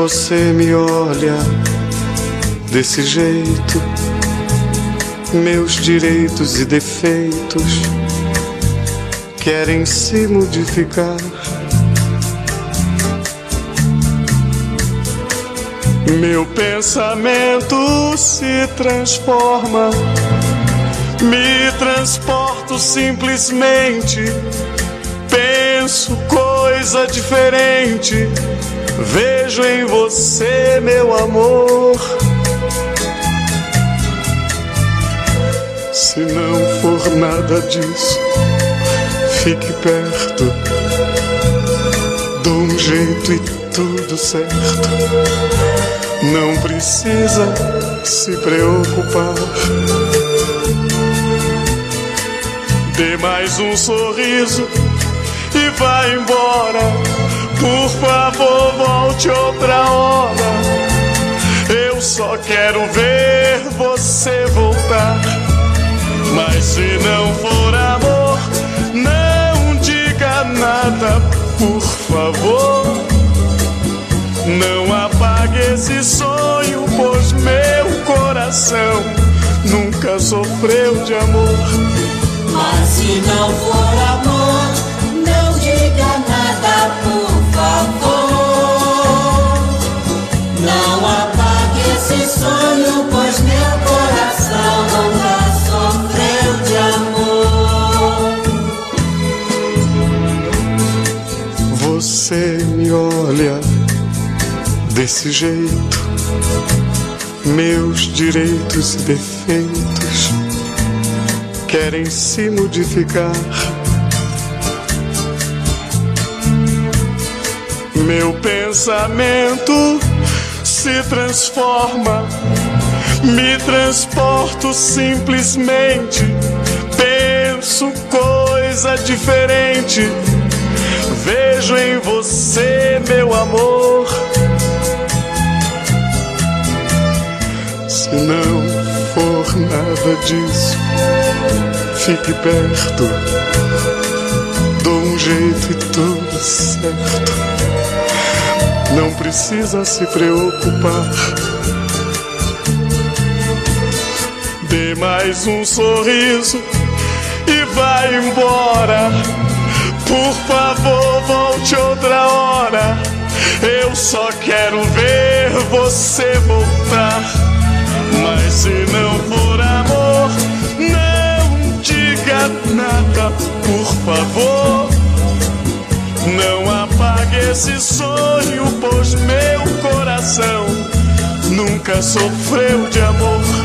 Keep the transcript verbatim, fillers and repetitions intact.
você me olha desse jeito, meus direitos e defeitos querem se modificar. Meu pensamento se transforma, me transporto simplesmente, penso coisa diferente, vejo em você meu amor. Se não for nada disso, fique perto, dou um jeito e tudo certo. Não precisa se preocupar. Dê mais um sorriso e vá embora. Por favor, volte outra hora. Eu só quero ver você voltar. Mas se não for amor, não diga nada, por favor. Não apague esse sonho, pois meu coração nunca sofreu de amor. Mas se não for amor, não diga nada, por favor. Não apague esse sonho, pois meu coração nunca sofreu de amor. Você me olha desse jeito, meus direitos e defeitos querem se modificar. Meu pensamento se transforma, me transporto simplesmente, penso coisa diferente, vejo em você meu amor. Se não for nada disso, fique perto, dou um jeito e tudo certo. Não precisa se preocupar. Dê mais um sorriso e vá embora. Por favor, volte outra hora. Eu só quero ver você voltar. Mas se não for amor, não diga nada, por favor. Não apague esse sonho, pois meu coração nunca sofreu de amor.